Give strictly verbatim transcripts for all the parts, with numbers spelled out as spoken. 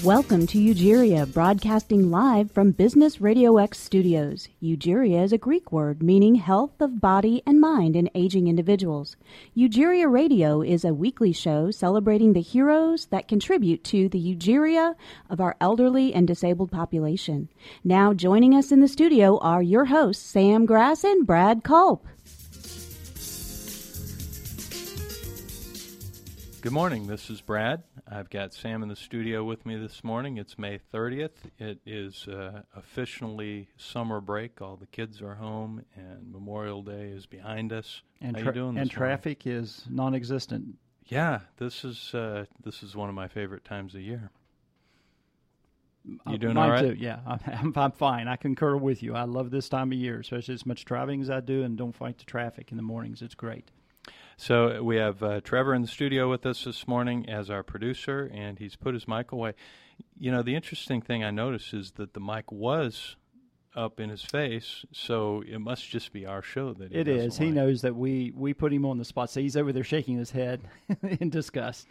Welcome to Eugeria, broadcasting live from Business Radio X studios. Eugeria is a Greek word meaning health of body and mind in aging individuals. Eugeria Radio is a weekly show celebrating the heroes that contribute to the eugeria of our elderly and disabled population. Now joining us in the studio are your hosts, Sam Grass and Brad Culp. Good morning, this is Brad. I've got Sam in the studio with me this morning. It's May thirtieth. It is uh, officially summer break. All the kids are home, and Memorial Day is behind us. And, How tra- you doing this and morning? traffic is non-existent. Yeah, this is uh, this is one of my favorite times of year. You Uh, doing mine all right? Too. Yeah, I'm, I'm, I'm fine. I concur with you. I love this time of year, especially as much driving as I do, and don't fight the traffic in the mornings. It's great. So we have uh, Trevor in the studio with us this morning as our producer, and he's put his mic away. You know, the interesting thing I noticed is that the mic was up in his face, so it must just be our show that he It doesn't is. He like. knows that we, we put him on the spot, so he's over there shaking his head in disgust.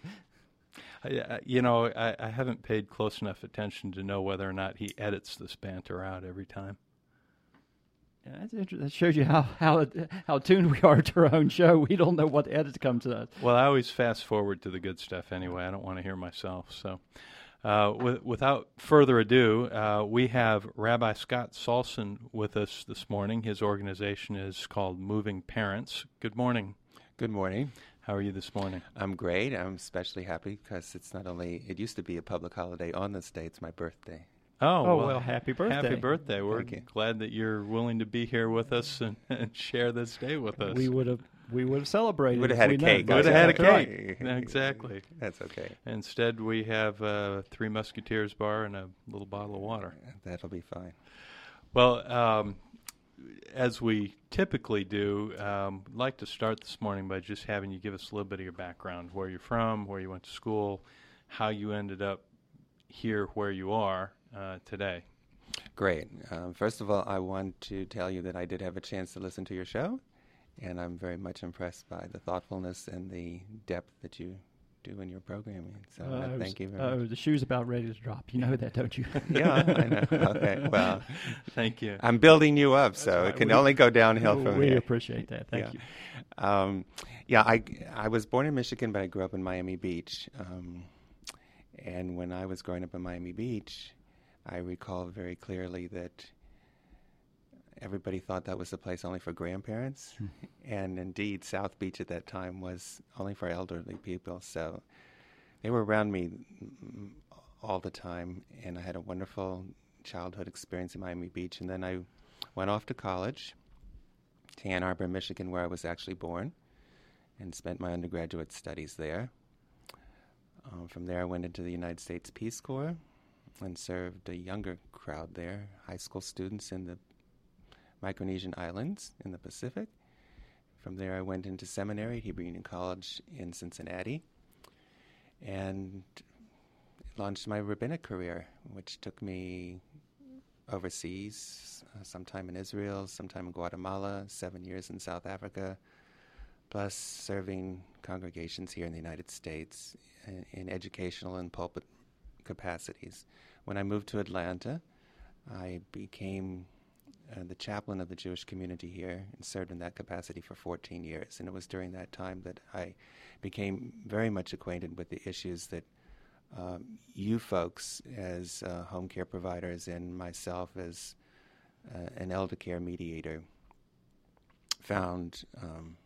I, you know, I, I haven't paid close enough attention to know whether or not he edits this banter out every time. Yeah, that's inter- that shows you how, how how tuned we are to our own show. We don't know what edits come to us. Well, I always fast forward to the good stuff anyway. I don't want to hear myself. So uh, with, without further ado, uh, we have Rabbi Scott Salson with us this morning. His organization is called Moving Parents. Good morning. Good morning. How are you this morning? I'm great. I'm especially happy because it's not only, it used to be a public holiday on this day. It's my birthday. Oh, Oh, well, well, happy birthday. Happy birthday. We're Thank you. glad that you're willing to be here with us and, and share this day with us. We would have we would have celebrated. Would have if had we a known. cake. Would have had a That's cake. right. Exactly. That's okay. Instead, we have a Three Musketeers bar and a little bottle of water. That'll be fine. Well, um, as we typically do, um, I'd like to start this morning by just having you give us a little bit of your background, where you're from, where you went to school, how you ended up here where you are uh, today. Great. Um, first of all, I want to tell you that I did have a chance to listen to your show, and I'm very much impressed by the thoughtfulness and the depth that you do in your programming. So Uh, uh, I was- thank you very Oh, much. the shoe's about ready to drop. You know that, don't you? Yeah, I know. Okay. Well, Thank you. I'm building you up, so right. it can We- only go downhill from we here. appreciate that. Thank Yeah. you. Um, yeah, I, I was born in Michigan, but I grew up in Miami Beach. Um, and when I was growing up in Miami Beach, I recall very clearly that everybody thought that was the place only for grandparents. And indeed, South Beach at that time was only for elderly people. So they were around me mm, all the time, and I had a wonderful childhood experience in Miami Beach. And then I went off to college to Ann Arbor, Michigan, where I was actually born, and spent my undergraduate studies there. Um, from there, I went into the United States Peace Corps and served a younger crowd there, high school students in the Micronesian Islands in the Pacific. From there, I went into seminary at Hebrew Union College in Cincinnati and launched my rabbinic career, which took me overseas, uh, sometime in Israel, sometime in Guatemala, seven years in South Africa, plus serving congregations here in the United States in, in educational and pulpit capacities. When I moved to Atlanta, I became uh, the chaplain of the Jewish community here and served in that capacity for fourteen years. And it was during that time that I became very much acquainted with the issues that um, you folks as uh, home care providers and myself as uh, an elder care mediator found um,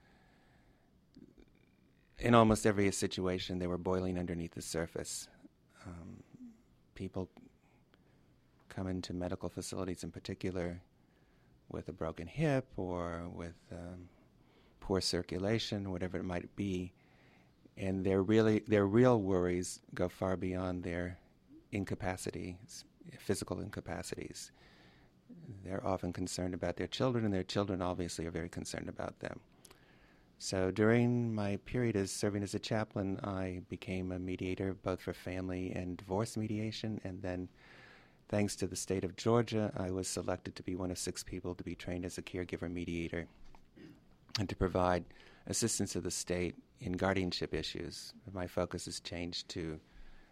in almost every situation. They were boiling underneath the surface. Um, people come into medical facilities in particular with a broken hip or with um, poor circulation, whatever it might be, and their really their real worries go far beyond their incapacities, physical incapacities. They're often concerned about their children, and their children obviously are very concerned about them. So during my period as serving as a chaplain, I became a mediator both for family and divorce mediation, and then thanks to the state of Georgia, I was selected to be one of six people to be trained as a caregiver mediator and to provide assistance to the state in guardianship issues. My focus has changed to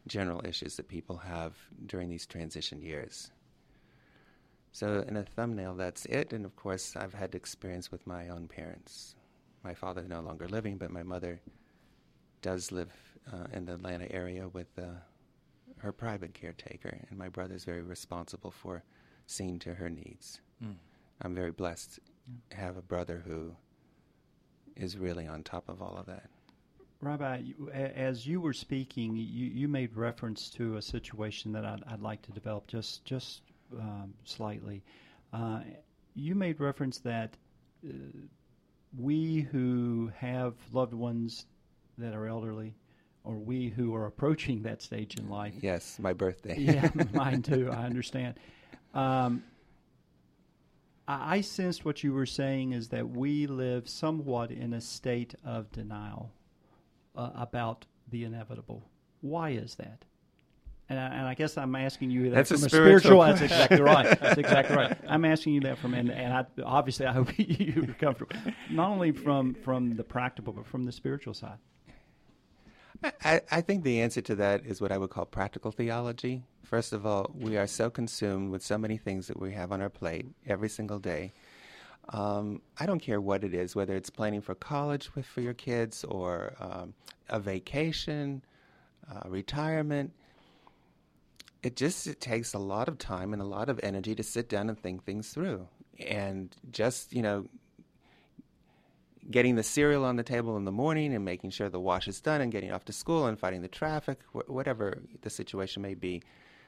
general issues that people have during these transition years. So in a thumbnail, that's it. And of course, I've had experience with my own parents. My father no longer living, but my mother does live uh, in the Atlanta area with uh, her private caretaker, and my brother's very responsible for seeing to her needs. Mm. I'm very blessed to have a brother who is really on top of all of that. Rabbi, you, a- as you were speaking, you, you made reference to a situation that I'd, I'd like to develop just just um, slightly. Uh, you made reference that uh, we who have loved ones that are elderly, or we who are approaching that stage in life. Yes, my birthday. Yeah, mine too, I understand. Um, I, I sensed what you were saying is that we live somewhat in a state of denial uh, about the inevitable. Why is that? And I, and I guess I'm asking you that that's from a a spiritual. spiritual. That's exactly right. That's exactly right. I'm asking you that from, and, and I, obviously I hope you're comfortable, not only from from the practical, but from the spiritual side. I, I think the answer to that is what I would call practical theology. First of all, we are so consumed with so many things that we have on our plate every single day. Um, I don't care what it is, whether it's planning for college with, for your kids, or um, a vacation, uh, retirement. It just it takes a lot of time and a lot of energy to sit down and think things through. And just, you know, getting the cereal on the table in the morning and making sure the wash is done and getting off to school and fighting the traffic, wh- whatever the situation may be.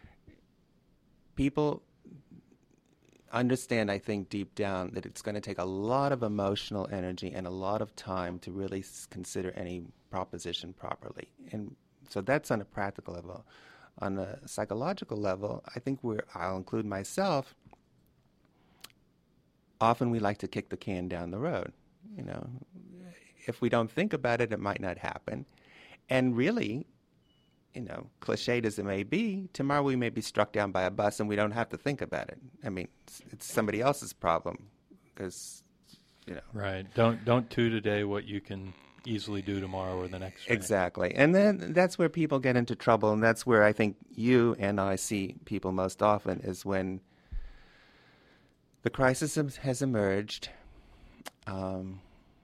People understand, I think, deep down that it's going to take a lot of emotional energy and a lot of time to really s- consider any proposition properly. And so that's on a practical level. On a psychological level, I think we're, I'll include myself, often we like to kick the can down the road. You know, if we don't think about it, it might not happen. And really, you know, cliched as it may be, tomorrow we may be struck down by a bus and we don't have to think about it. I mean, it's, it's somebody else's problem because, you know. Right. Don't don't do today what you can easily do tomorrow or the next day. Exactly. And then that's where people get into trouble, and that's where I think you and I see people most often is when the crisis has emerged. Um,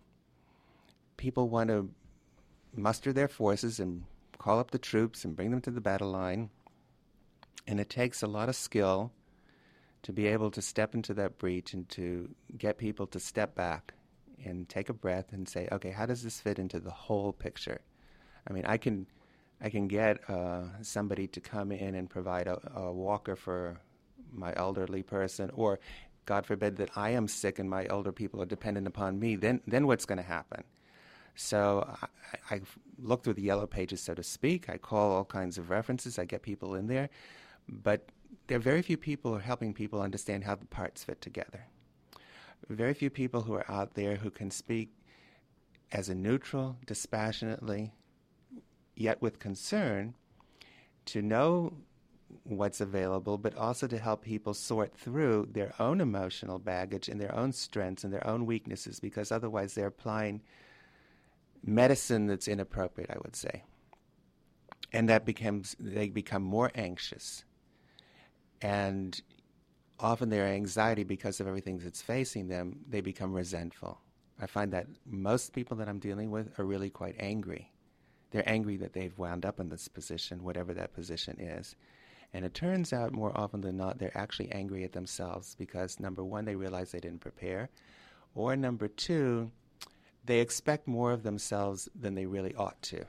people want to muster their forces and call up the troops and bring them to the battle line. And it takes a lot of skill to be able to step into that breach and to get people to step back and take a breath and say, okay, how does this fit into the whole picture? I mean, I can I can get uh, somebody to come in and provide a, a walker for my elderly person, or God forbid that I am sick and my older people are dependent upon me, then then what's going to happen? So I, I look through the yellow pages, so to speak. I call all kinds of references. I get people in there. But there are very few people who are helping people understand how the parts fit together. Very few people who are out there who can speak as a neutral, dispassionately, yet with concern, to know what's available, but also to help people sort through their own emotional baggage and their own strengths and their own weaknesses, because otherwise they're applying medicine that's inappropriate, I would say. And that becomes, they become more anxious. And often their anxiety, because of everything that's facing them, they become resentful. I find that most people that I'm dealing with are really quite angry. They're angry that they've wound up in this position, whatever that position is. And it turns out more often than not, they're actually angry at themselves because, number one, they realize they didn't prepare, or number two, they expect more of themselves than they really ought to.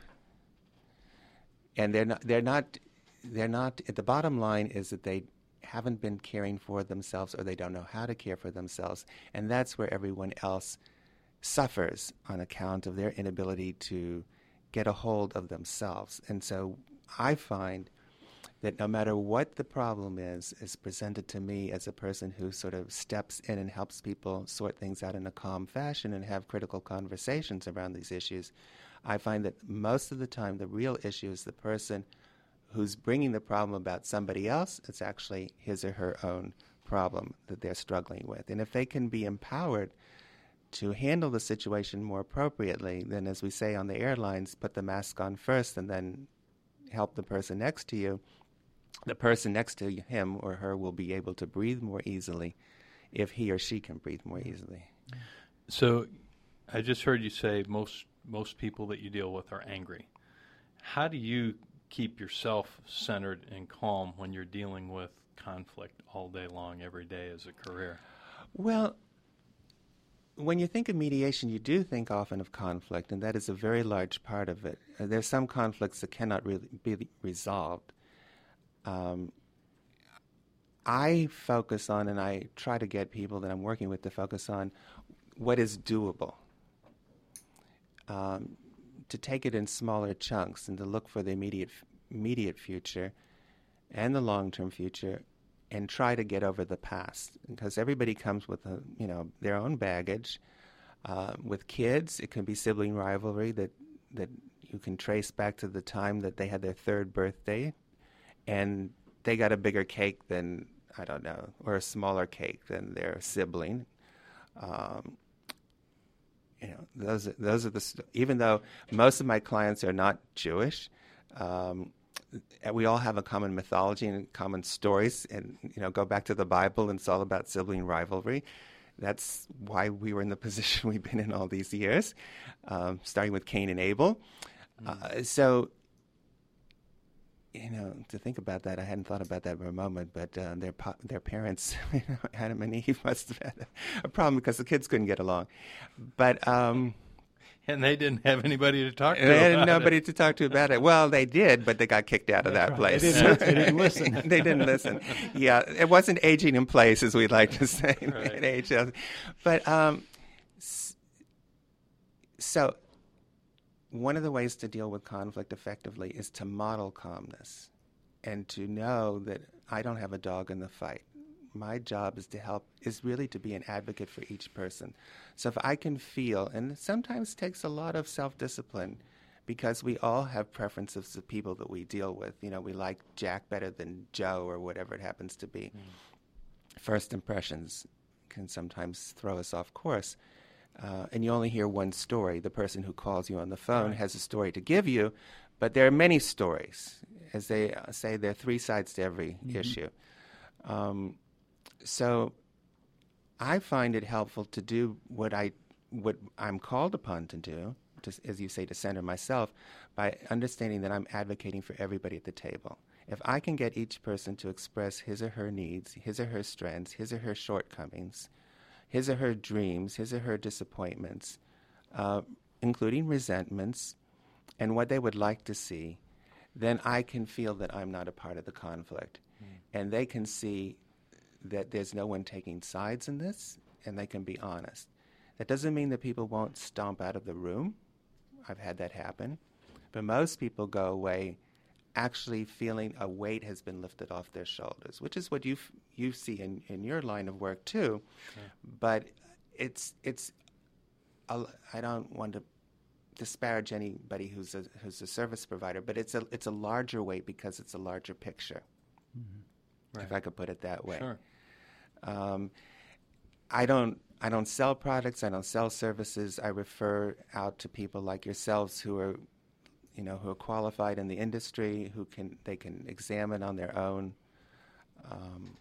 And they're not, they're not, they're not, the bottom line is that they haven't been caring for themselves, or they don't know how to care for themselves. And that's where everyone else suffers on account of their inability to get a hold of themselves. And so I find that no matter what the problem is, is presented to me as a person who sort of steps in and helps people sort things out in a calm fashion and have critical conversations around these issues, I find that most of the time the real issue is the person who's bringing the problem about somebody else. It's actually his or her own problem that they're struggling with. And if they can be empowered to handle the situation more appropriately, then, as we say on the airlines, put the mask on first and then help the person next to you, the person next to him or her will be able to breathe more easily if he or she can breathe more easily. So I just heard you say most most people that you deal with are angry. How do you keep yourself centered and calm when you're dealing with conflict all day long, every day as a career? Well, when you think of mediation, you do think often of conflict, and that is a very large part of it. Uh, there's some conflicts that cannot really be resolved. Um, I focus on, and I try to get people that I'm working with to focus on what is doable, um, to take it in smaller chunks and to look for the immediate immediate future and the long-term future and try to get over the past, because everybody comes with a, you know, their own baggage. Uh, with kids, it can be sibling rivalry that that you can trace back to the time that they had their third birthday and they got a bigger cake than, I don't know, or a smaller cake than their sibling. Um, you know, those those are the st- even though most of my clients are not Jewish, um, we all have a common mythology and common stories, and you know, go back to the Bible, and it's all about sibling rivalry. That's why we were in the position we've been in all these years, um, starting with Cain and Abel. Mm. Uh, so. You know, to think about that, I hadn't thought about that for a moment, but uh, their po- their parents, you know, Adam and Eve, must have had a, a problem because the kids couldn't get along. But um, and they didn't have anybody to talk to. They had about nobody it. to talk to about it. Well, they did, but they got kicked out of That's that right. place. They didn't, they didn't listen. They didn't listen. Yeah, it wasn't aging in place, as we'd like to say. Right. It aged. But um, so. One of the ways to deal with conflict effectively is to model calmness and to know that I don't have a dog in the fight. My job is to help, is really to be an advocate for each person. So if I can feel, and it sometimes takes a lot of self-discipline because we all have preferences of people that we deal with. You know, we like Jack better than Joe or whatever it happens to be. Mm. First impressions can sometimes throw us off course. Uh, and you only hear one story. The person who calls you on the phone right. has a story to give you, but there are many stories. As they uh, say, there are three sides to every mm-hmm. issue. Um, so I find it helpful to do what, I, what I'm called upon to do, to, as you say, to center myself, by understanding that I'm advocating for everybody at the table. If I can get each person to express his or her needs, his or her strengths, his or her shortcomings, his or her dreams, his or her disappointments, uh, including resentments, and what they would like to see, then I can feel that I'm not a part of the conflict. Mm. And they can see that there's no one taking sides in this, and they can be honest. That doesn't mean that people won't stomp out of the room. I've had that happen. But most people go away actually feeling a weight has been lifted off their shoulders, which is what you f- you see in, in your line of work too. Sure. But it's it's a, I don't want to disparage anybody who's a who's a service provider, but it's a it's a larger weight because it's a larger picture. Mm-hmm. Right. If I could put it that way. Sure. Um, I don't I don't sell products. I don't sell services. I refer out to people like yourselves who are, you know, who are qualified in the industry, who can they can examine on their own. Um,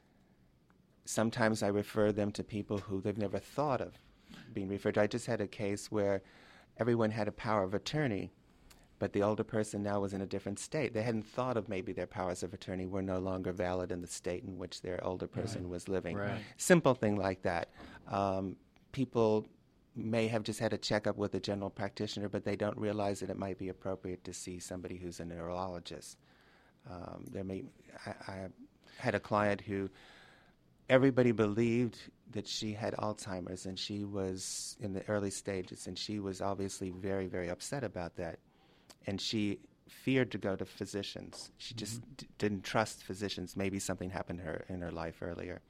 sometimes I refer them to people who they've never thought of being referred to. I just had a case where everyone had a power of attorney, but the older person now was in a different state. They hadn't thought of maybe their powers of attorney were no longer valid in the state in which their older person right. was living. Right. Simple thing like that. Um, people may have just had a checkup with a general practitioner, but they don't realize that it might be appropriate to see somebody who's a neurologist. Um, there may, I, I had a client who everybody believed that she had Alzheimer's, and she was in the early stages, and she was obviously very, very upset about that. And she feared to go to physicians. She mm-hmm. just d- didn't trust physicians. Maybe something happened to her in her life earlier.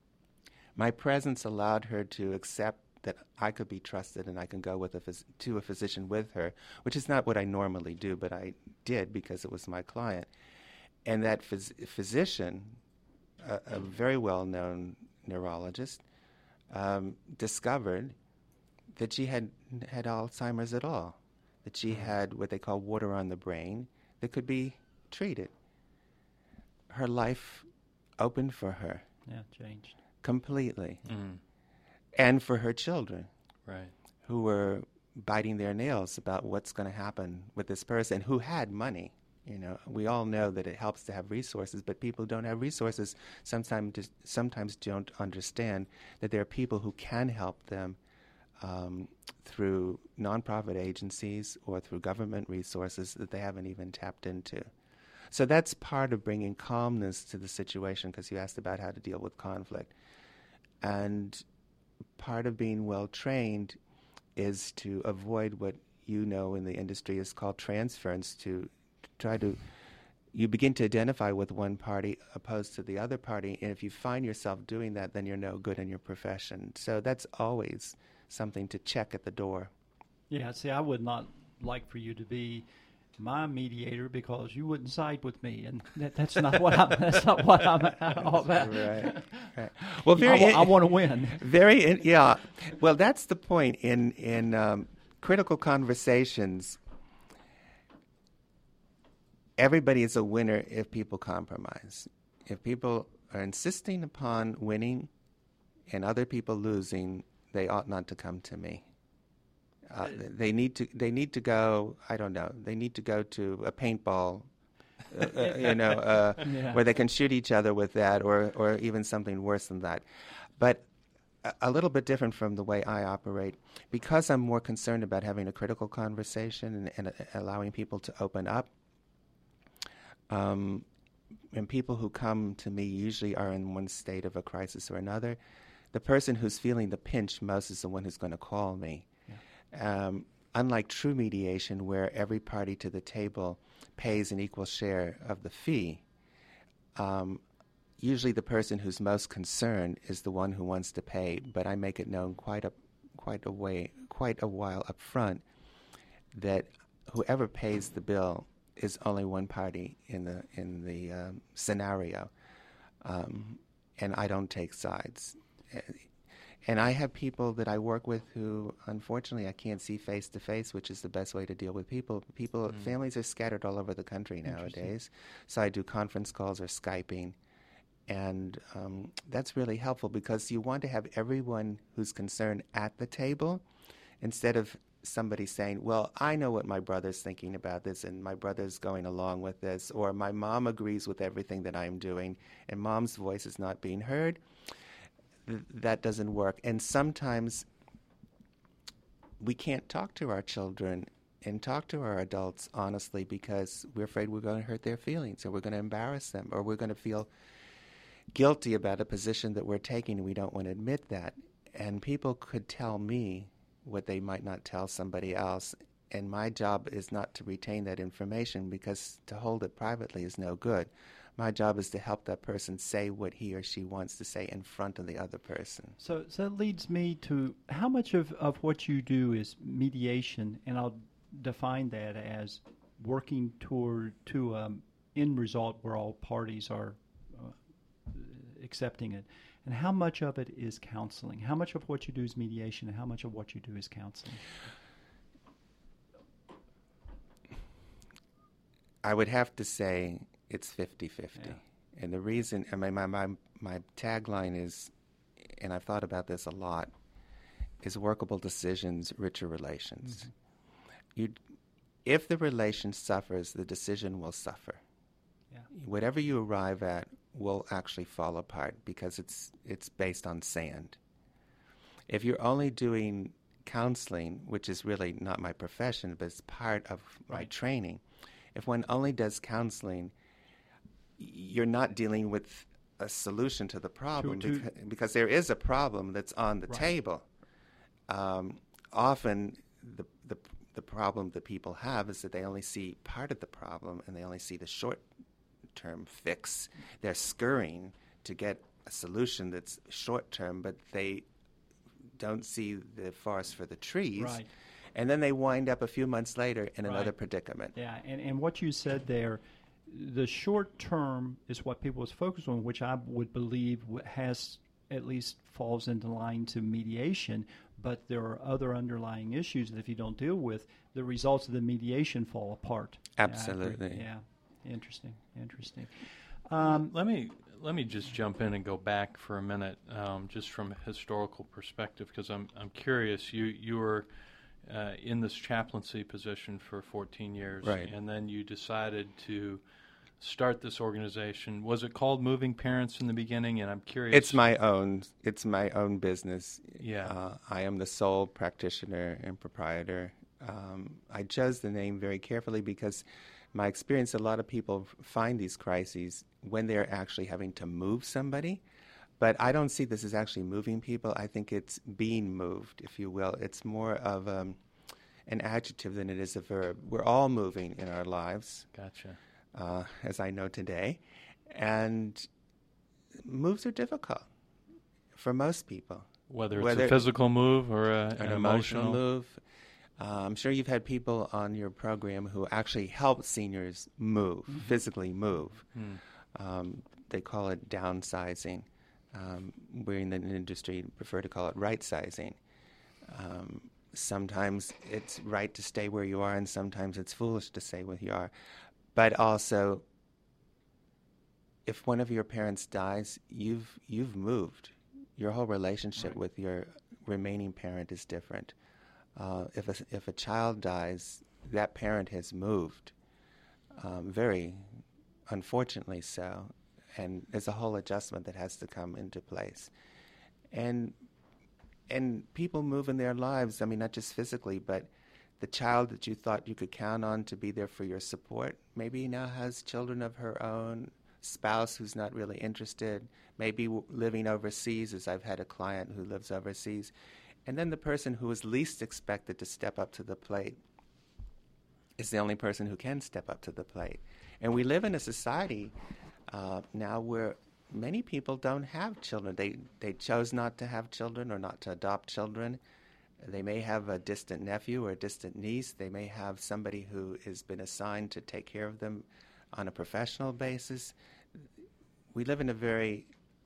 My presence allowed her to accept that I could be trusted and I can go with a phys- to a physician with her, which is not what I normally do, but I did because it was my client. And that phys- physician, a, a very well-known neurologist, um, discovered that she had had Alzheimer's at all, that she had what they call water on the brain, that could be treated. Her life opened for her. Yeah, changed. Completely. Mm. And for her children. Right. Who were biting their nails about what's going to happen with this person who had money. You know, we all know that it helps to have resources, but people who don't have resources sometimes just, sometimes don't understand that there are people who can help them um, through nonprofit agencies or through government resources that they haven't even tapped into. So that's part of bringing calmness to the situation, because you asked about how to deal with conflict. And part of being well-trained is to avoid what you know in the industry is called transference, to try to, you begin to identify with one party opposed to the other party, and if you find yourself doing that, then you're no good in your profession. So that's always something to check at the door. Yeah, see, I would not like for you to be my mediator because you wouldn't side with me, and that, that's not what I'm. That's not what I'm all about. Right. Right. Well, very. I, I want to win. Very. In, yeah. Well, that's the point in in um, critical conversations. Everybody is a winner if people compromise. If people are insisting upon winning and other people losing, they ought not to come to me. Uh, they need to. They need to go. I don't know. They need to go to a paintball, uh, uh, you know, uh, yeah. where they can shoot each other with that, or or even something worse than that. But a, a little bit different from the way I operate, because I'm more concerned about having a critical conversation and, and uh, allowing people to open up. Um, and people who come to me usually are in one state of a crisis or another. The person who's feeling the pinch most is the one who's going to call me. Um, unlike true mediation, where every party to the table pays an equal share of the fee, um, usually the person who's most concerned is the one who wants to pay. But I make it known quite a quite a way, quite a while up front, that whoever pays the bill is only one party in the in the um, scenario, um, and I don't take sides. And I have people that I work with who, unfortunately, I can't see face to face, which is the best way to deal with people. People, mm. families are scattered all over the country nowadays, so I do conference calls or Skyping, and um, that's really helpful because you want to have everyone who's concerned at the table, instead of somebody saying, "Well, I know what my brother's thinking about this, and my brother's going along with this," or "My mom agrees with everything that I'm doing, and mom's voice is not being heard." That doesn't work. And sometimes we can't talk to our children and talk to our adults honestly because we're afraid we're going to hurt their feelings, or we're going to embarrass them, or we're going to feel guilty about a position that we're taking, and we don't want to admit that. And people could tell me what they might not tell somebody else, and my job is not to retain that information, because to hold it privately is no good. My job is to help that person say what he or she wants to say in front of the other person. So, so that leads me to how much of, of what you do is mediation, and I'll define that as working toward to um, end result where all parties are uh, accepting it. And how much of it is counseling? How much of what you do is mediation, and how much of what you do is counseling? I would have to say it's fifty-fifty. Yeah. And the reason, I mean, my, my, my tagline is, and I've thought about this a lot, is workable decisions, richer relations. Mm-hmm. You, if the relation suffers, the decision will suffer. Yeah. Whatever you arrive at will actually fall apart because it's it's based on sand. If you're only doing counseling, which is really not my profession, but it's part of right. my training, if one only does counseling, you're not dealing with a solution to the problem, to, to because, because there is a problem that's on the right. table. Um, often the, the the problem that people have is that they only see part of the problem, and they only see the short-term fix. They're scurrying to get a solution that's short-term, but they don't see the forest for the trees. Right. And then they wind up a few months later in right. another predicament. Yeah, and, and what you said there, the short term is what people is focused on, which I would believe has at least falls into line to mediation, but there are other underlying issues that if you don't deal with, the results of the mediation fall apart. Absolutely. Yeah, yeah. Interesting, interesting. Um, let me let me just jump in and go back for a minute, um, just from a historical perspective, because I'm I'm curious. You you were uh, in this chaplaincy position for fourteen years, right. And then you decided to start this organization. Was it called Moving Parents in the beginning? And I'm curious. It's my own. It's my own business. Yeah. Uh, I am the sole practitioner and proprietor. Um, I chose the name very carefully because my experience, a lot of people find these crises when they're actually having to move somebody. But I don't see this as actually moving people. I think it's being moved, if you will. It's more of um, an adjective than it is a verb. We're all moving in our lives. Gotcha. Uh, as I know today. And moves are difficult for most people. Whether it's Whether a physical move or a, an, an emotional, emotional move. Uh, I'm sure you've had people on your program who actually help seniors move, mm-hmm. physically move. Mm. Um, they call it downsizing. Um, we in the industry prefer to call it right-sizing. Um, sometimes it's right to stay where you are, and sometimes it's foolish to stay where you are. But also, if one of your parents dies, you've you've moved. Your whole relationship right. with your remaining parent is different. Uh, if a, if a child dies, that parent has moved, um, very unfortunately so, and there's a whole adjustment that has to come into place. And and people move in their lives. I mean, not just physically, but the child that you thought you could count on to be there for your support maybe now has children of her own, spouse who's not really interested, maybe w- living overseas, as I've had a client who lives overseas. And then the person who is least expected to step up to the plate is the only person who can step up to the plate. And we live in a society uh, now where many people don't have children. They, they chose not to have children or not to adopt children. They may have a distant nephew or a distant niece. They may have somebody who has been assigned to take care of them on a professional basis. We live in a very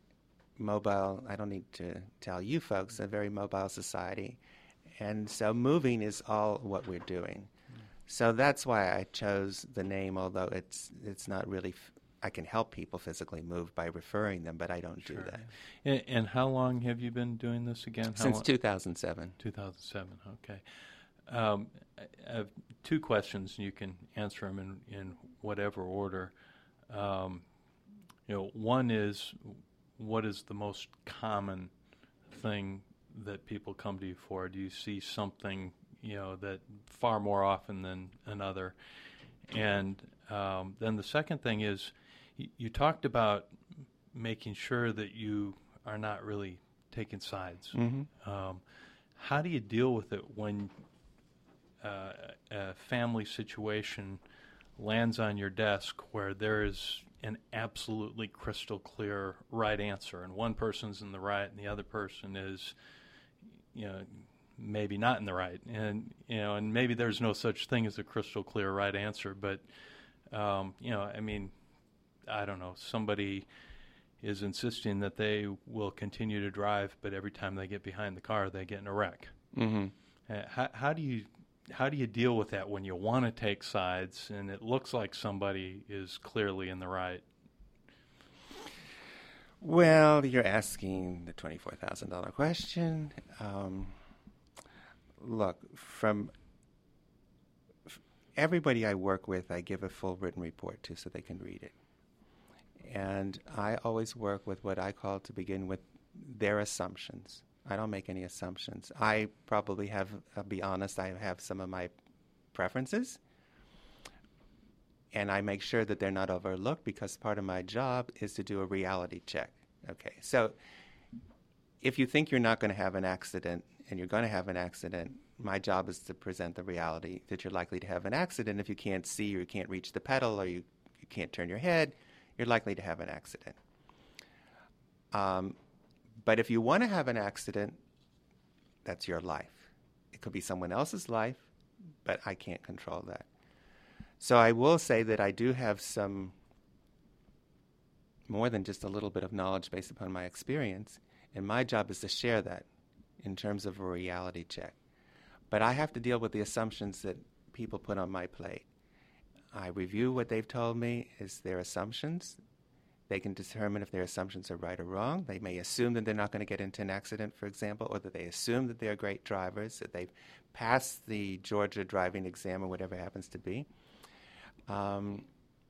mobile, I don't need to tell you folks, a very mobile society. And so moving is all what we're doing. So that's why I chose the name, although it's it's not really, f- I can help people physically move by referring them, but I don't sure. do that. And, and how long have you been doing this again? How Since long? two thousand seven. two thousand seven, okay. Um, I have two questions, and you can answer them in, in whatever order. Um, you know, one is, what is the most common thing that people come to you for? Do you see something, you know, that far more often than another? And um, then the second thing is, y- you talked about making sure that you are not really taking sides. Mm-hmm. Um, how do you deal with it when uh, a family situation lands on your desk where there is an absolutely crystal clear right answer, and one person's in the right and the other person is, you know, maybe not in the right, and you know, and maybe there's no such thing as a crystal clear right answer, but um, you know, I mean, I don't know, somebody is insisting that they will continue to drive, but every time they get behind the car, they get in a wreck. Mm-hmm. Uh, how, how do you how do you deal with that when you want to take sides and it looks like somebody is clearly in the right? Well, you're asking the twenty-four thousand dollars question. Um, look, from f- everybody I work with, I give a full written report to so they can read it. And I always work with what I call, to begin with, their assumptions. I don't make any assumptions. I probably have, I'll be honest, I have some of my preferences. And I make sure that they're not overlooked because part of my job is to do a reality check. Okay, so if you think you're not going to have an accident and you're going to have an accident, my job is to present the reality that you're likely to have an accident. If you can't see or you can't reach the pedal or you, you can't turn your head, you're likely to have an accident. Um, but if you want to have an accident, that's your life. It could be someone else's life, but I can't control that. So I will say that I do have some more than just a little bit of knowledge based upon my experience And my job is to share that in terms of a reality check. But I have to deal with the assumptions that people put on my plate. I review what they've told me is their assumptions. They can determine if their assumptions are right or wrong. They may assume that they're not going to get into an accident, for example, or that they assume that they're great drivers, that they've passed the Georgia driving exam or whatever it happens to be. Um,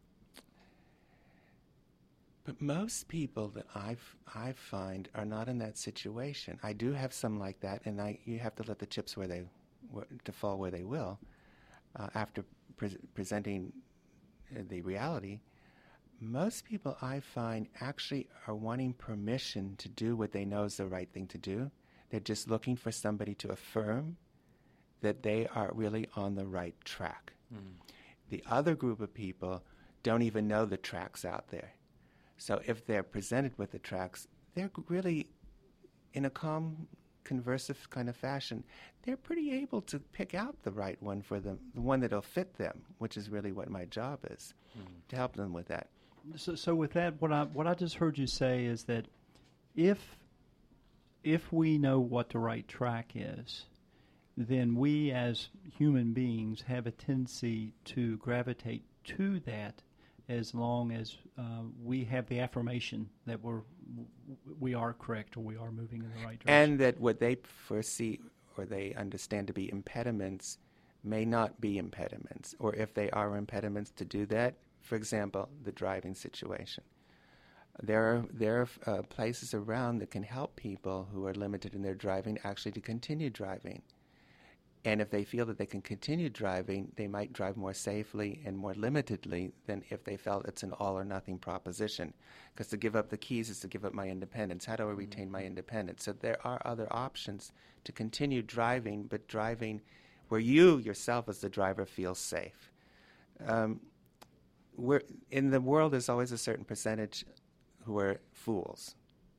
but most people that I've, I find are not in that situation. I do have some like that, and I, you have to let the chips where they where, to fall where they will uh, after pre- presenting uh, the reality. Most people I find actually are wanting permission to do what they know is the right thing to do. They're just looking for somebody to affirm that they are really on the right track. Mm. The other group of people don't even know the tracks out there. So if they're presented with the tracks, they're really, in a calm, conversive kind of fashion, they're pretty able to pick out the right one for them, the one that'll fit them, which is really what my job is, mm. to help them with that. So, so with that, what I what I just heard you say is that if if we know what the right track is, then we as human beings have a tendency to gravitate to that, as long as uh, we have the affirmation that we're we are correct or we are moving in the right direction, and that what they foresee or they understand to be impediments may not be impediments, or if they are impediments to do that. For example, the driving situation. There are, there are uh, places around that can help people who are limited in their driving actually to continue driving. And if they feel that they can continue driving, they might drive more safely and more limitedly than if they felt it's an all-or-nothing proposition. Because to give up the keys is to give up my independence. How do I retain my independence? So there are other options to continue driving, but driving where you yourself as the driver feel safe. Um, We're, in the world, there's always a certain percentage who are fools.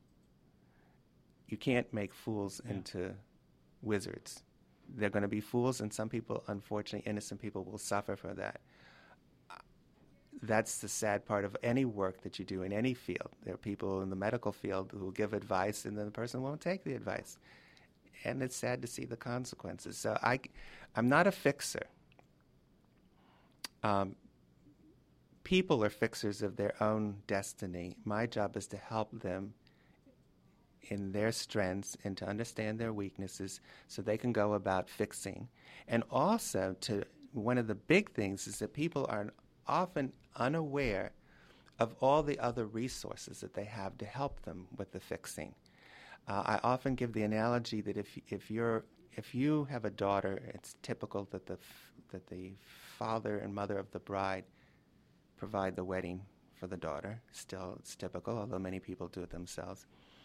You can't make fools yeah. into wizards. They're going to be fools, and some people, unfortunately, innocent people, will suffer for that. That's the sad part of any work that you do in any field. There are people in the medical field who will give advice, and then the person won't take the advice. And it's sad to see the consequences. So I, I'm not a fixer. Um, People are fixers of their own destiny. My job is to help them in their strengths and to understand their weaknesses so they can go about fixing. And also, to one of the big things is that people are often unaware of all the other resources that they have to help them with the fixing. Uh, I often give the analogy that if if you're if you have a daughter, it's typical that the f- that the father and mother of the bride provide the wedding for the daughter. Still, it's typical, although many people do it themselves.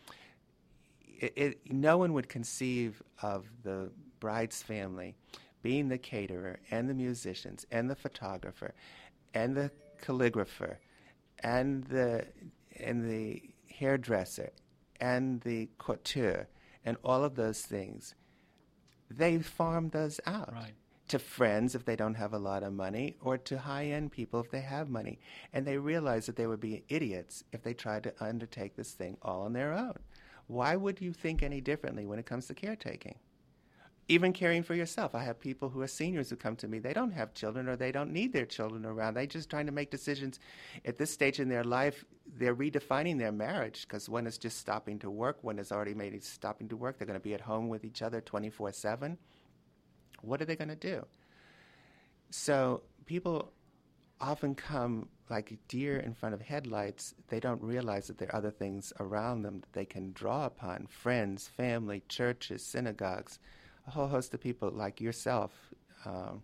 It, it, no one would conceive of the bride's family being the caterer and the musicians and the photographer and the calligrapher and the and the hairdresser and the couture and all of those things. They farm those out. Right. To friends if they don't have a lot of money, or to high-end people if they have money. And they realize that they would be idiots if they tried to undertake this thing all on their own. Why would you think any differently when it comes to caretaking? Even caring for yourself. I have people who are seniors who come to me. They don't have children or they don't need their children around. They're just trying to make decisions. At this stage in their life, they're redefining their marriage because one is just stopping to work. One is already made it stopping to work. They're going to be at home with each other twenty-four seven. What are they going to do? So people often come like deer in front of headlights. They don't realize that there are other things around them that they can draw upon. Friends, family, churches, synagogues, a whole host of people like yourself. Um,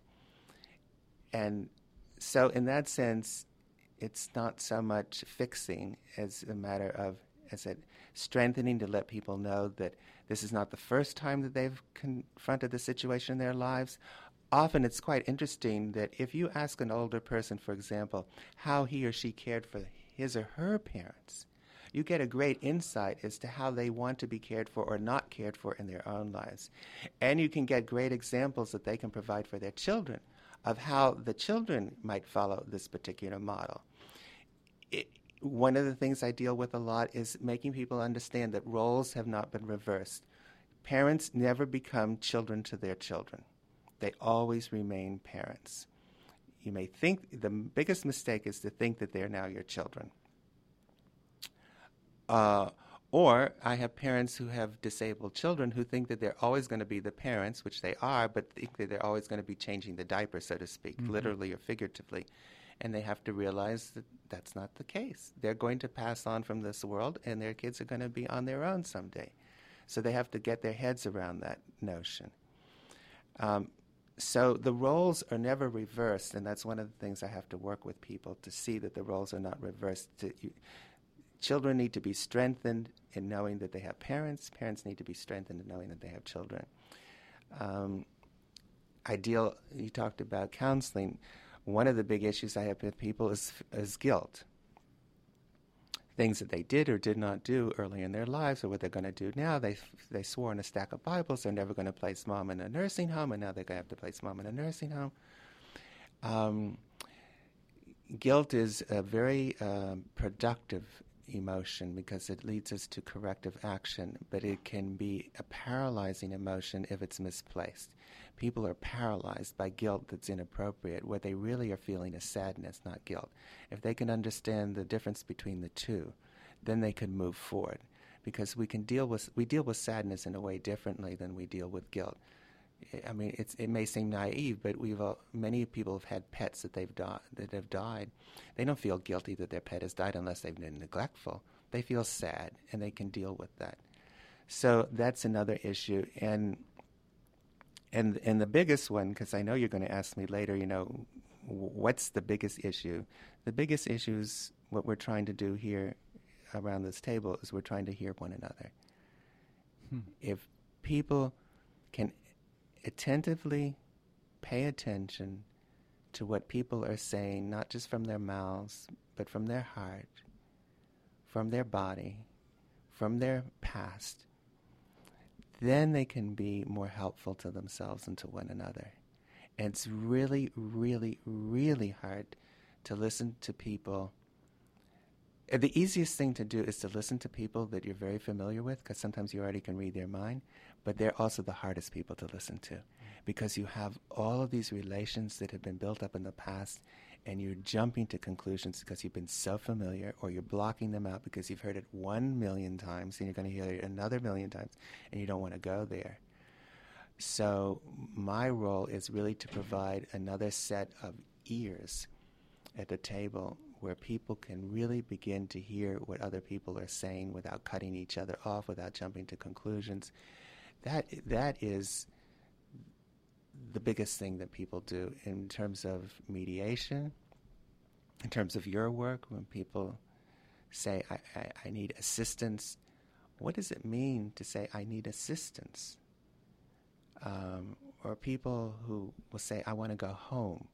and so in that sense, it's not so much fixing as a matter of as a strengthening to let people know that this is not the first time that they've confronted the situation in their lives. Often it's quite interesting that if you ask an older person, for example, how he or she cared for his or her parents, you get a great insight as to how they want to be cared for or not cared for in their own lives. And you can get great examples that they can provide for their children of how the children might follow this particular model. It, one of the things I deal with a lot is making people understand that roles have not been reversed. Parents never become children to their children. They always remain parents. You may think the biggest mistake is to think that they're now your children. Uh, or I have parents who have disabled children who think that they're always going to be the parents, which they are, but think that they're always going to be changing the diaper, so to speak, mm-hmm. literally or figuratively. And they have to realize that that's not the case. They're going to pass on from this world, and their kids are going to be on their own someday. So they have to get their heads around that notion. Um, so the roles are never reversed, and that's one of the things I have to work with people to see that the roles are not reversed. To, you, children need to be strengthened in knowing that they have parents. Parents need to be strengthened in knowing that they have children. Um, I deal, you talked about counseling. One of the big issues I have with people is, is guilt. Things that they did or did not do early in their lives, or what they're going to do now. They they swore on a stack of Bibles they're never going to place mom in a nursing home, and now they're going to have to place mom in a nursing home. Um, guilt is a very um, productive emotion because it leads us to corrective action, but it can be a paralyzing emotion if it's misplaced. People are paralyzed by guilt that's inappropriate. What they really are feeling is sadness, not guilt. If they can understand the difference between the two, then they can move forward, because we can deal with we deal with sadness in a way differently than we deal with guilt. I mean, it's, it may seem naive, but we've all, many people have had pets that they've di- that have died. They don't feel guilty that their pet has died unless they've been neglectful. They feel sad, and they can deal with that. So that's another issue. And and and the biggest one, because I know you're going to ask me later, you know, what's the biggest issue? The biggest issue is what we're trying to do here around this table is we're trying to hear one another. Hmm. If people can attentively pay attention to what people are saying, not just from their mouths, but from their heart, from their body, from their past, then they can be more helpful to themselves and to one another. And it's really, really, really hard to listen to people. The easiest thing to do is to listen to people that you're very familiar with, because sometimes you already can read their mind, but they're also the hardest people to listen to, because you have all of these relations that have been built up in the past, and you're jumping to conclusions because you've been so familiar, or you're blocking them out because you've heard it one million times, and you're going to hear it another million times, and you don't want to go there. So my role is really to provide another set of ears at the table where people can really begin to hear what other people are saying without cutting each other off, without jumping to conclusions. That that is the biggest thing that people do in terms of mediation, in terms of your work. When people say, I, I, I need assistance, what does it mean to say, I need assistance? Um, or people who will say, I want to go home.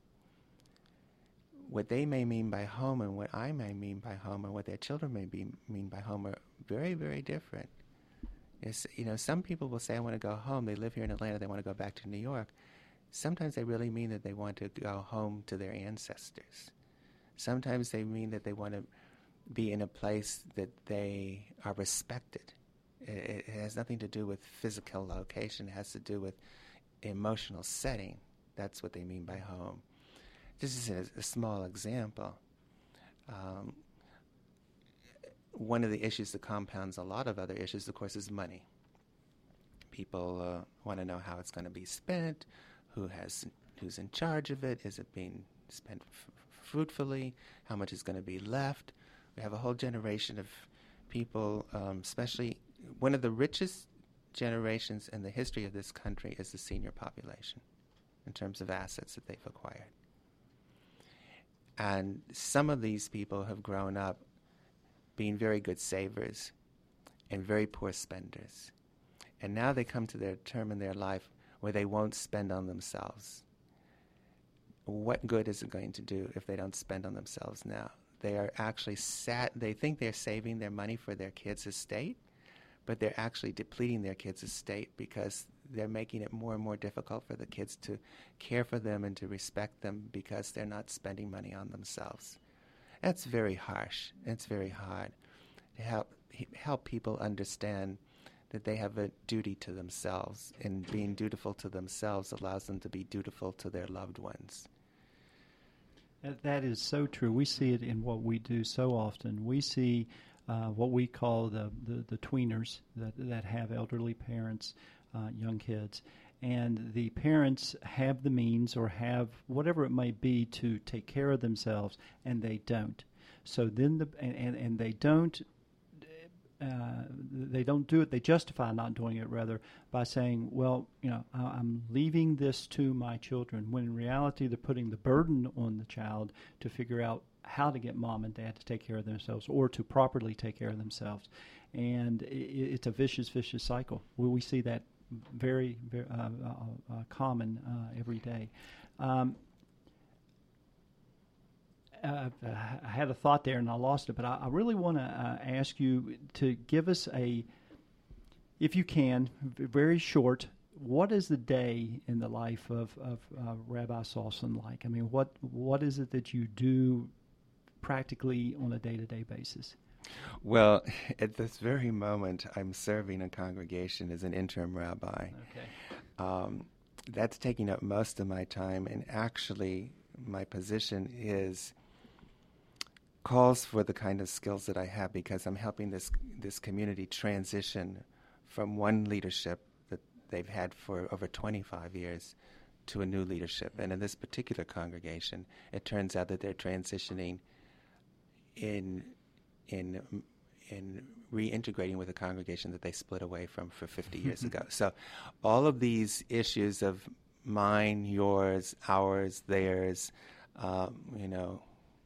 What they may mean by home and what I may mean by home and what their children may be, mean by home are very, very different. It's, you know, some people will say, I want to go home. They live here in Atlanta. They want to go back to New York. Sometimes they really mean that they want to go home to their ancestors. Sometimes they mean that they want to be in a place that they are respected. It, it has nothing to do with physical location. It has to do with emotional setting. That's what they mean by home. This is a, a small example. Um, one of the issues that compounds a lot of other issues, of course, is money. People uh, want to know how it's going to be spent, who has, who's in charge of it, is it being spent f- fruitfully, how much is going to be left. We have a whole generation of people, um, especially one of the richest generations in the history of this country is the senior population in terms of assets that they've acquired. And some of these people have grown up being very good savers and very poor spenders. And now they come to their term in their life where they won't spend on themselves. What good is it going to do if they don't spend on themselves now? They are actually sat, they think they're saving their money for their kids' estate, but they're actually depleting their kids' estate because they're making it more and more difficult for the kids to care for them and to respect them because they're not spending money on themselves. That's very harsh. It's very hard to help help people understand that they have a duty to themselves, and being dutiful to themselves allows them to be dutiful to their loved ones. That, that is so true. We see it in what we do so often. We see uh, what we call the, the, the tweeners that, that have elderly parents, uh, young kids, and the parents have the means or have whatever it may be to take care of themselves, and they don't. So then the and, and, and they don't uh, they don't do it. They justify not doing it rather by saying, "Well, you know, I'm leaving this to my children." When in reality, they're putting the burden on the child to figure out how to get mom and dad to take care of themselves or to properly take care of themselves, and it, it's a vicious, vicious cycle. We, we see that very, very uh, uh, uh, common uh, every day. Um, uh, I had a thought there and I lost it, but I, I really want to uh, ask you to give us a, if you can, very short, what is the day in the life of, of uh, Rabbi Salson like? I mean, what what is it that you do practically on a day-to-day basis? Well, at this very moment, I'm serving a congregation as an interim rabbi. Okay. Um, that's taking up most of my time, and actually my position is calls for the kind of skills that I have, because I'm helping this this community transition from one leadership that they've had for over twenty-five years to a new leadership. And in this particular congregation, it turns out that they're transitioning in in in reintegrating with a congregation that they split away from for fifty years ago. So all of these issues of mine, yours, ours, theirs, um, you know,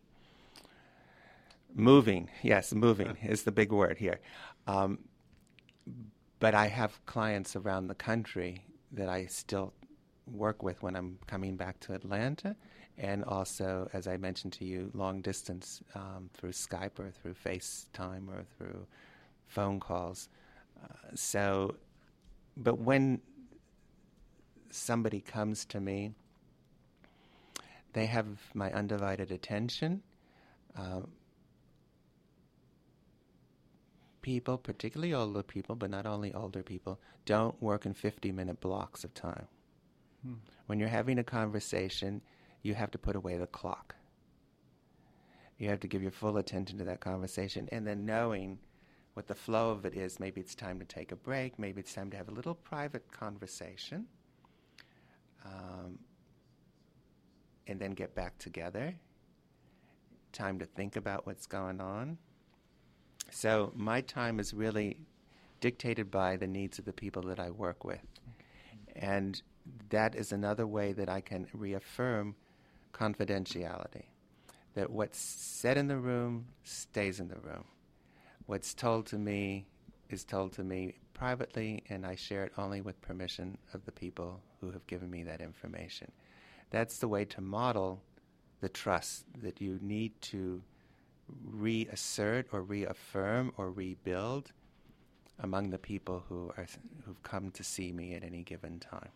moving, yes, moving is the big word here. Um, but I have clients around the country that I still work with when I'm coming back to Atlanta, and also, as I mentioned to you, long distance um, through Skype or through FaceTime or through phone calls. Uh, so, but when somebody comes to me, they have my undivided attention. Uh, people, particularly older people, but not only older people, don't work in fifty-minute blocks of time. Hmm. When you're having a conversation, you have to put away the clock. You have to give your full attention to that conversation, and then knowing what the flow of it is. Maybe it's time to take a break. Maybe it's time to have a little private conversation, um, and then get back together. Time to think about what's going on. So my time is really dictated by the needs of the people that I work with. And that is another way that I can reaffirm confidentiality, that what's said in the room stays in the room. What's told to me is told to me privately, and I share it only with permission of the people who have given me that information. That's the way to model the trust that you need to reassert or reaffirm or rebuild among the people who are who've come to see me at any given time.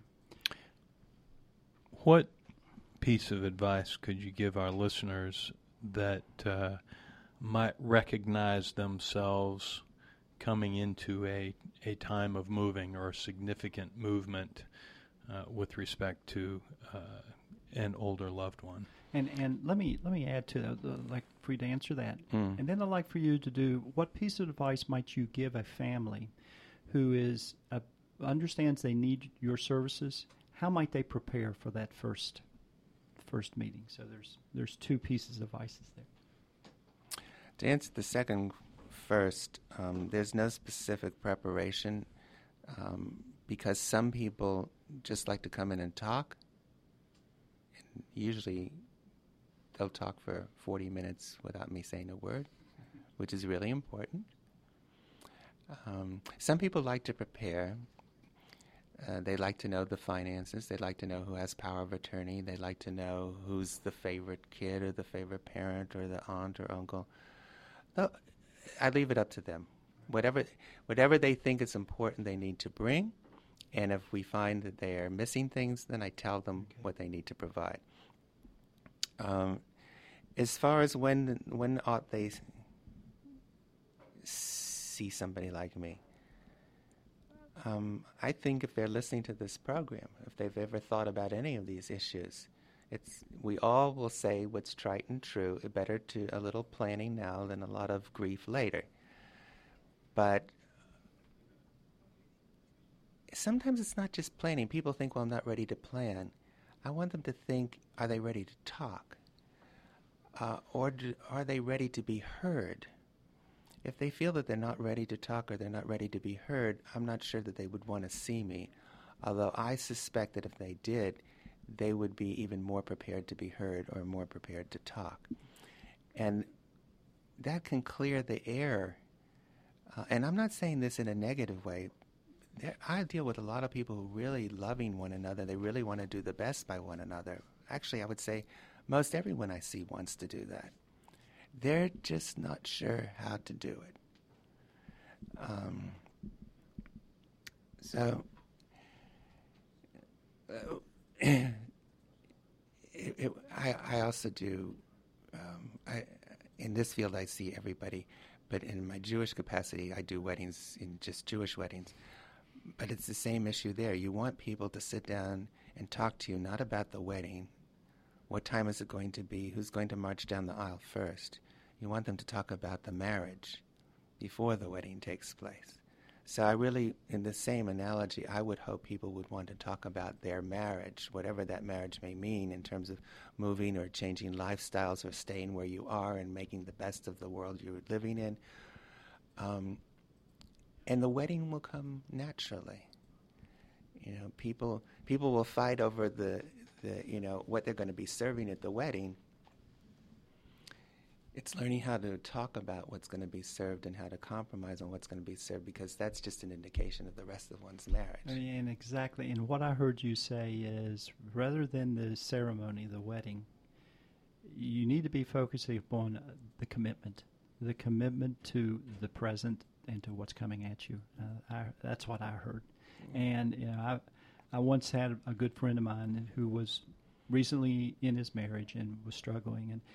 What piece of advice could you give our listeners that uh, might recognize themselves coming into a, a time of moving or significant movement uh, with respect to uh, an older loved one? And and let me let me add to that, uh, like for you to answer that, Mm. and then I'd like for you to do, what piece of advice might you give a family who is uh, understands they need your services? How might they prepare for that first first meeting? So there's there's two pieces of advice there. To answer the second first, um, there's no specific preparation um, because some people just like to come in and talk. And usually they'll talk for forty minutes without me saying a word, which is really important. Um, some people like to prepare. Uh, they like to know the finances. They like to know who has power of attorney. They like to know who's the favorite kid or the favorite parent or the aunt or uncle. No, I leave it up to them. Whatever, whatever they think is important, they need to bring. And if we find that they are missing things, then I tell them Okay. what they need to provide. Um, as far as when when ought they see somebody like me, um, I think if they're listening to this program, if they've ever thought about any of these issues, it's we all will say what's trite and true. Better to a little planning now than a lot of grief later. But sometimes it's not just planning. People think, well, I'm not ready to plan. I want them to think, are they ready to talk? Uh, or do, are they ready to be heard? If they feel that they're not ready to talk or they're not ready to be heard, I'm not sure that they would want to see me. Although I suspect that if they did, they would be even more prepared to be heard or more prepared to talk. And that can clear the air. Uh, and I'm not saying this in a negative way. There, I deal with a lot of people who really loving one another. They really want to do the best by one another. Actually, I would say most everyone I see wants to do that. They're just not sure how to do it. Um, so, uh, it, it, I, I also do, um, I, in this field I see everybody, but in my Jewish capacity I do weddings, in just Jewish weddings. But it's the same issue there. You want people to sit down and talk to you not about the wedding. What time is it going to be? Who's going to march down the aisle first? You want them to talk about the marriage before the wedding takes place. So I really, in the same analogy, I would hope people would want to talk about their marriage, whatever that marriage may mean in terms of moving or changing lifestyles or staying where you are and making the best of the world you're living in. Um, and the wedding will come naturally. You know, people people will fight over the, the you know, what they're going to be serving at the wedding. It's learning how to talk about what's going to be served and how to compromise on what's going to be served, because that's just an indication of the rest of one's marriage. And exactly. And what I heard you say is, rather than the ceremony, the wedding, you need to be focusing upon the commitment, the commitment to the present and to what's coming at you. Uh, I, that's what I heard. And you know, I, I once had a good friend of mine who was recently in his marriage and was struggling, and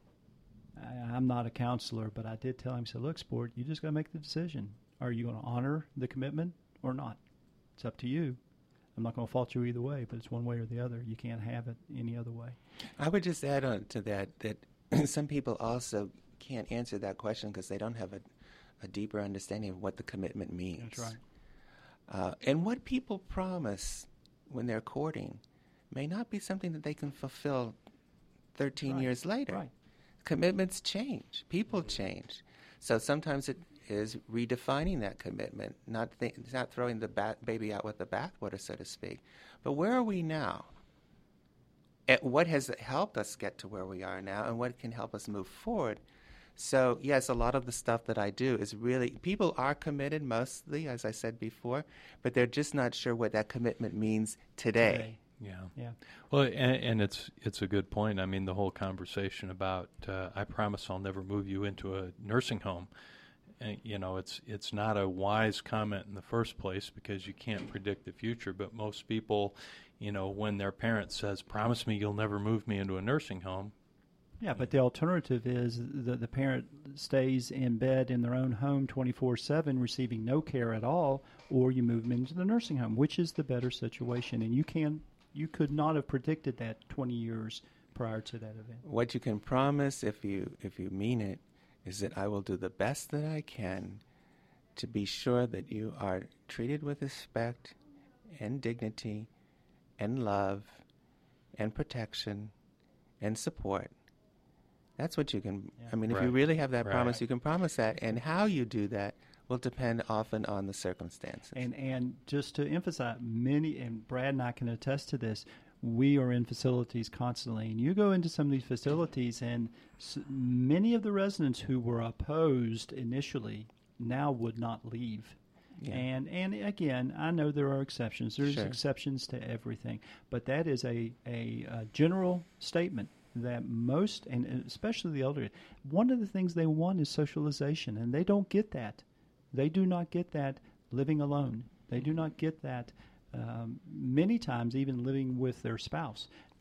I, I'm not a counselor, but I did tell him, I said, look, sport, you just got to make the decision. Are you going to honor the commitment or not? It's up to you. I'm not going to fault you either way, but it's one way or the other. You can't have it any other way. I would just add on to that that some people also can't answer that question because they don't have a, a deeper understanding of what the commitment means. That's right. Uh, and what people promise when they're courting may not be something that they can fulfill thirteen right. years later. Right. Commitments change. People change. So sometimes it is redefining that commitment, not th- not throwing the bat- baby out with the bathwater, so to speak. But where are we now? At what has helped us get to where we are now, and what can help us move forward? So, yes, a lot of the stuff that I do is really, people are committed mostly, as I said before, but they're just not sure what that commitment means today. today. Yeah. Yeah. Well, and, and it's it's a good point. I mean, the whole conversation about uh, I promise I'll never move you into a nursing home. And, you know, it's it's not a wise comment in the first place because you can't predict the future. But most people, you know, when their parent says, promise me you'll never move me into a nursing home. Yeah, but the alternative is that the parent stays in bed in their own home twenty-four seven receiving no care at all, or you move them into the nursing home, which is the better situation. And you can you could not have predicted that twenty years prior to that event. What you can promise, if you if you mean it, is that I will do the best that I can to be sure that you are treated with respect and dignity and love and protection and support. That's what you can, yeah. I mean, if right. you really have that right. promise, you can promise that. And how you do that will depend often on the circumstances. And and just to emphasize, many, and Brad and I can attest to this, we are in facilities constantly. And you go into some of these facilities, and s- many of the residents who were opposed initially now would not leave. Yeah. And and again, I know there are exceptions. There's Sure. exceptions to everything. But that is a, a, a general statement that most, and especially the elderly, one of the things they want is socialization, and they don't get that. They do not get that living alone. They do not get that um, many times even living with their spouse.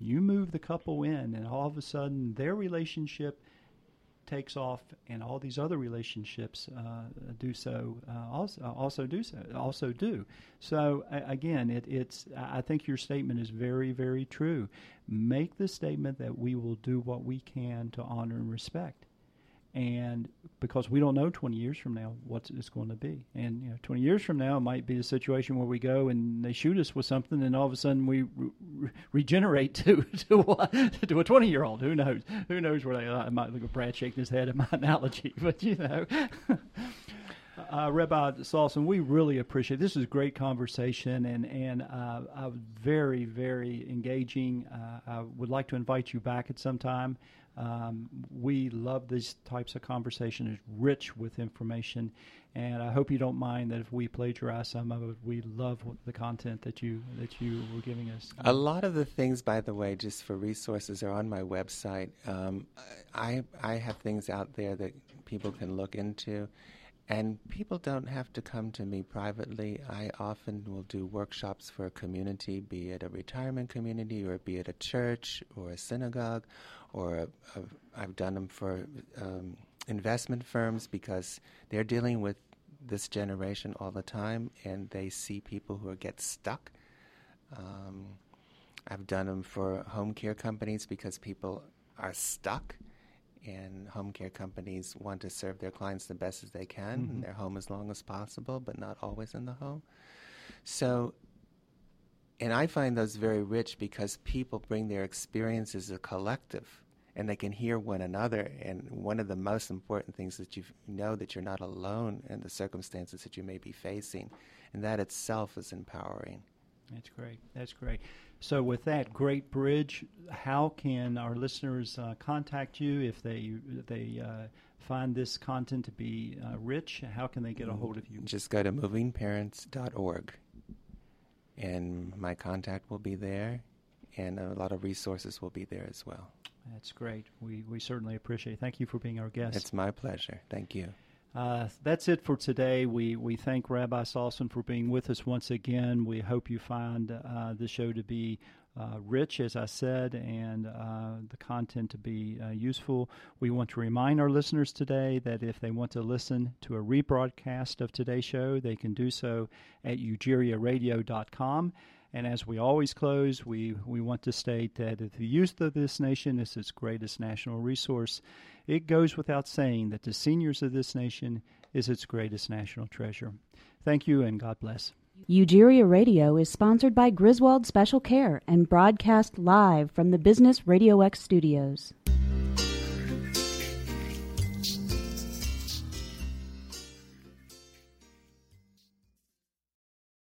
You move the couple in, and all of a sudden their relationship takes off, and all these other relationships uh, do so. Uh, also, also do so. Also do. So uh, again, it, it's. I think your statement is very, very true. Make the statement that we will do what we can to honor and respect, and because we don't know twenty years from now what it's going to be, and you know, twenty years from now it might be a situation where we go and they shoot us with something, and all of a sudden we re- re- regenerate to to a, to a twenty year old. Who knows? Who knows where they? I might look at Brad shaking his head at my analogy, but you know. Uh, Rabbi Salson, we really appreciate it. This is a great conversation and, and uh, uh, very, very engaging. Uh, I would like to invite you back at some time. Um, we love these types of conversation. It's rich with information, and I hope you don't mind that if we plagiarize some of it. We love the content that you that you were giving us. A lot of the things, by the way, just for resources, are on my website. Um, I I have things out there that people can look into. And people don't have to come to me privately. I often will do workshops for a community, be it a retirement community or be it a church or a synagogue, or a, a, I've done them for um, investment firms because they're dealing with this generation all the time, and they see people who get stuck. Um, I've done them for home care companies because people are stuck. And home care companies want to serve their clients the best as they can mm-hmm. in their home as long as possible, but not always in the home. So, and I find those very rich because people bring their experiences as a collective, and they can hear one another. And one of the most important things that you know that you're not alone in the circumstances that you may be facing, and that itself is empowering. That's great. That's great. So with that great bridge, how can our listeners uh, contact you if they if they uh, find this content to be uh, rich? How can they get a hold of you? Just go to moving parents dot org, and my contact will be there, and a lot of resources will be there as well. That's great. We we certainly appreciate it. Thank you for being our guest. It's my pleasure. Thank you. Uh, that's it for today. We we thank Rabbi Salson for being with us once again. We hope you find uh, the show to be uh, rich, as I said, and uh, the content to be uh, useful. We want to remind our listeners today that if they want to listen to a rebroadcast of today's show, they can do so at ujiria radio dot com. And as we always close, we, we want to state that if the youth of this nation is its greatest national resource, it goes without saying that the seniors of this nation is its greatest national treasure. Thank you, and God bless. Ujiria Radio is sponsored by Griswold Special Care and broadcast live from the Business Radio X studios.